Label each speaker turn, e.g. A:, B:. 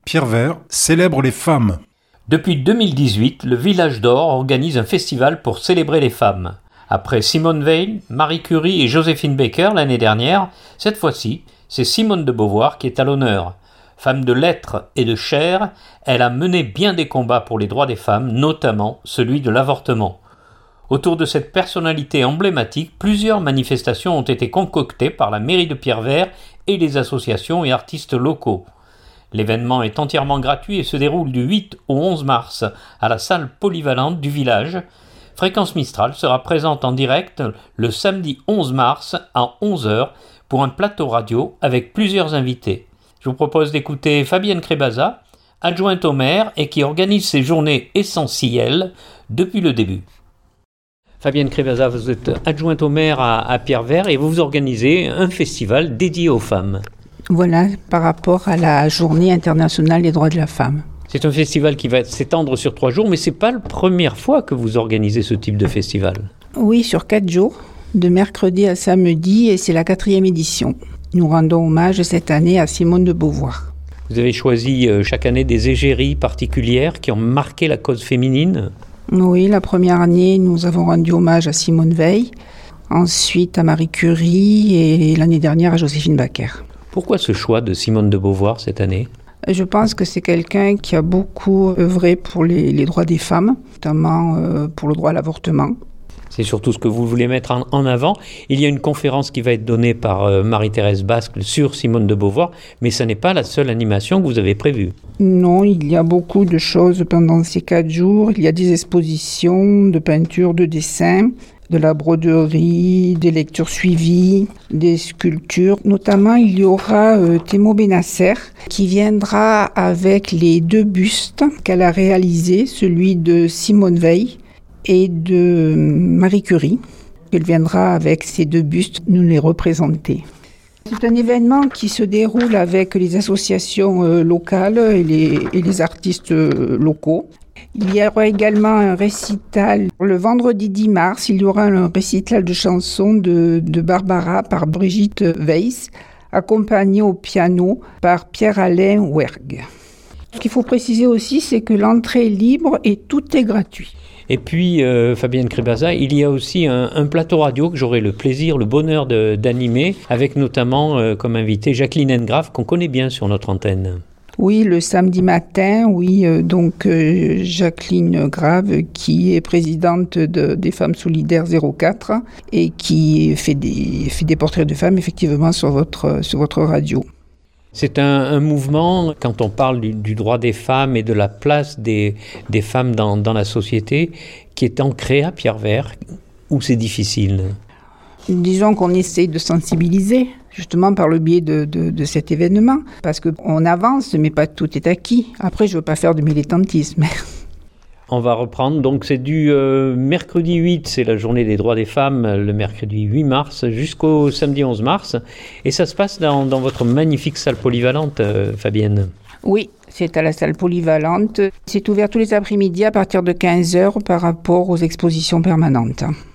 A: Pierre Vert célèbre les femmes.
B: Depuis 2018, le Village d'Or organise un festival pour célébrer les femmes. Après Simone Veil, Marie Curie et Joséphine Baker l'année dernière, cette fois-ci, c'est Simone de Beauvoir qui est à l'honneur. Femme de lettres et de chair, elle a mené bien des combats pour les droits des femmes, notamment celui de l'avortement. Autour de cette personnalité emblématique, plusieurs manifestations ont été concoctées par la mairie de Pierrevert et les associations et artistes locaux. L'événement est entièrement gratuit et se déroule du 8 au 11 mars à la salle polyvalente du village. Fréquence Mistral sera présente en direct le samedi 11 mars à 11h pour un plateau radio avec plusieurs invités. Je vous propose d'écouter Fabienne Crébaza, adjointe au maire et qui organise ces journées essentielles depuis le début. Fabienne Crébaza, vous êtes adjointe au maire à Pierrevert et vous organisez un festival dédié aux femmes.
C: Voilà, par rapport à la Journée internationale des droits de la femme.
B: C'est un festival qui va s'étendre sur 3 jours, mais ce n'est pas la première fois que vous organisez ce type de festival.
C: Oui, sur 4 jours, de mercredi à samedi, et c'est la 4e édition. Nous rendons hommage cette année à Simone de Beauvoir.
B: Vous avez choisi chaque année des égéries particulières qui ont marqué la cause féminine.
C: Oui, la première année, nous avons rendu hommage à Simone Veil, ensuite à Marie Curie et l'année dernière à Joséphine Baker.
B: Pourquoi ce choix de Simone de Beauvoir cette année ?
C: Je pense que c'est quelqu'un qui a beaucoup œuvré pour les droits des femmes, notamment pour le droit à l'avortement.
B: C'est surtout ce que vous voulez mettre en avant. Il y a une conférence qui va être donnée par Marie-Thérèse Basque sur Simone de Beauvoir, mais ce n'est pas la seule animation que vous avez prévue.
C: Non, il y a beaucoup de choses pendant ces 4 jours. Il y a des expositions de peinture, de dessin, de la broderie, des lectures suivies, des sculptures. Notamment, il y aura Thémo Benasser qui viendra avec les 2 bustes qu'elle a réalisés, celui de Simone Veil et de Marie Curie. Elle viendra avec ces 2 bustes nous les représenter. C'est un événement qui se déroule avec les associations locales et les artistes locaux. Il y aura également un récital le vendredi 10 mars. Il y aura un récital de chansons de Barbara par Brigitte Weiss, accompagnée au piano par Pierre-Alain Werg. Ce qu'il faut préciser aussi, c'est que l'entrée est libre et tout est gratuit.
B: Et puis, Fabienne Crébaza, il y a aussi un plateau radio que j'aurai le plaisir, le bonheur d'animer, avec notamment comme invité Jacqueline Engrave, qu'on connaît bien sur notre antenne.
C: Oui, le samedi matin, donc Jacqueline Grave, qui est présidente des Femmes Solidaires 04 et qui fait des portraits de femmes, effectivement, sur votre radio.
B: C'est un mouvement, quand on parle du droit des femmes et de la place des femmes dans la société, qui est ancré à Pierrevert, où c'est difficile.
C: Disons qu'on essaie de sensibiliser, justement par le biais de cet événement, parce qu'on avance, mais pas tout est acquis. Après, je ne veux pas faire de militantisme.
B: On va reprendre, donc c'est du mercredi 8, c'est la journée des droits des femmes, le mercredi 8 mars, jusqu'au samedi 11 mars. Et ça se passe dans votre magnifique salle polyvalente, Fabienne.
C: Oui, c'est à la salle polyvalente. C'est ouvert tous les après-midi à partir de 15h par rapport aux expositions permanentes.